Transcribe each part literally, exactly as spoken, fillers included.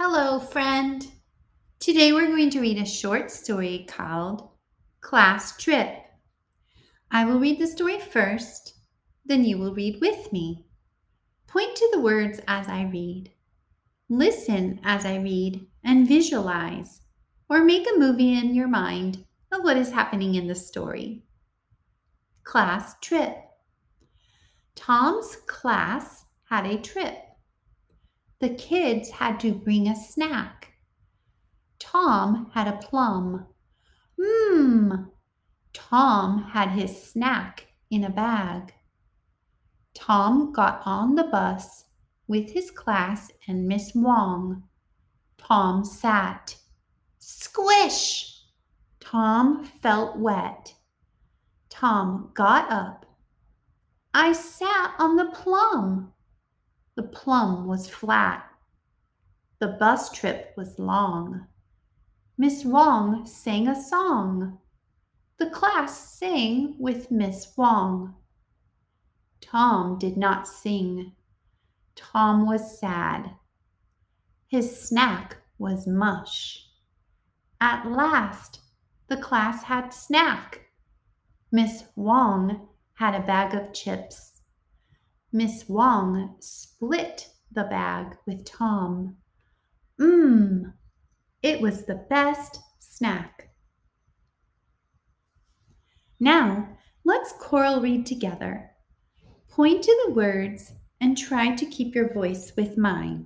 Hello, friend. Today we're going to read a short story called Class Trip. I will read the story first, then you will read with me. Point to the words as I read. Listen as I read and visualize, or make a movie in your mind of what is happening in the story. Class Trip. Tom's class had a trip. The kids had to bring a snack. Tom had a plum. Mmm. Tom had his snack in a bag. Tom got on the bus with his class and Miss Wong. Tom sat. Squish! Tom felt wet. Tom got up. I sat on the plum. The plum was flat. The bus trip was long. Miss Wong sang a song. The class sang with Miss Wong. Tom did not sing. Tom was sad. His snack was mush. At last, the class had snack. Miss Wong had a bag of chips. Miss Wong split the bag with Tom. Mmm, it was the best snack. Now, let's choral read together. Point to the words and try to keep your voice with mine.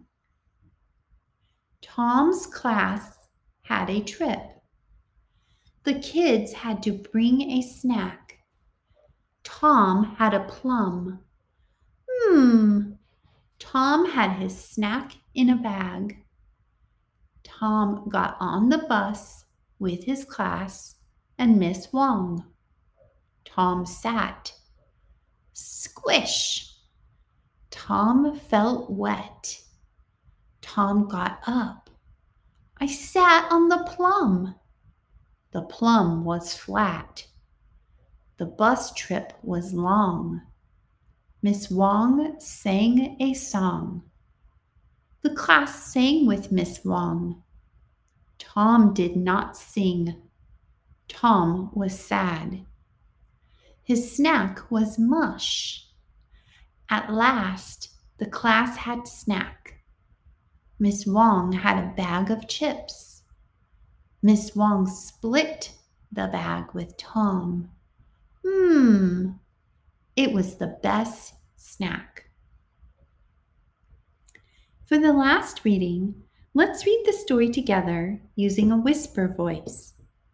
Tom's class had a trip. The kids had to bring a snack. Tom had a plum. Hmm. Tom had his snack in a bag. Tom got on the bus with his class and Miss Wong. Tom sat. Squish! Tom felt wet. Tom got up. I sat on the plum. The plum was flat. The bus trip was long. Miss Wong sang a song. The class sang with Miss Wong. Tom did not sing. Tom was sad. His snack was mush. At last, the class had snack. Miss Wong had a bag of chips. Miss Wong split the bag with Tom. Hmm, it was the best snack. For the last reading, let's read the story together using a whisper voice.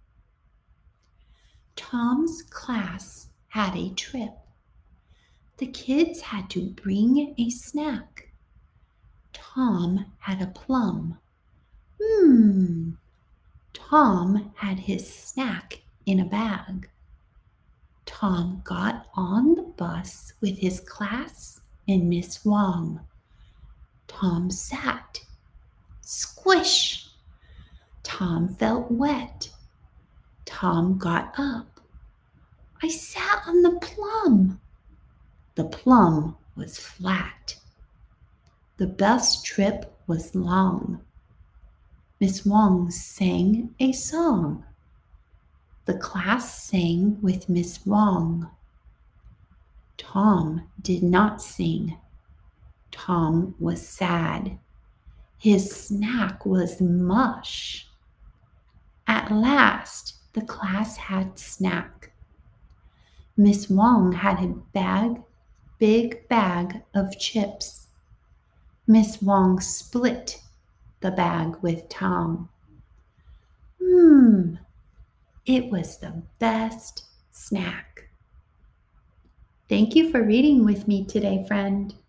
Tom's class had a trip. The kids had to bring a snack. Tom had a plum. Hmm. Tom had his snack in a bag. Tom got on the bus with his class and Miss Wong. Tom sat. Squish! Tom felt wet. Tom got up. I sat on the plum. The plum was flat. The bus trip was long. Miss Wong sang a song. The class sang with Miss Wong. Tom did not sing. Tom was sad. His snack was mush. At last, the class had snack. Miss Wong had a bag, big bag of chips. Miss Wong split the bag with Tom. Hmm, it was the best snack. Thank you for reading with me today, friend.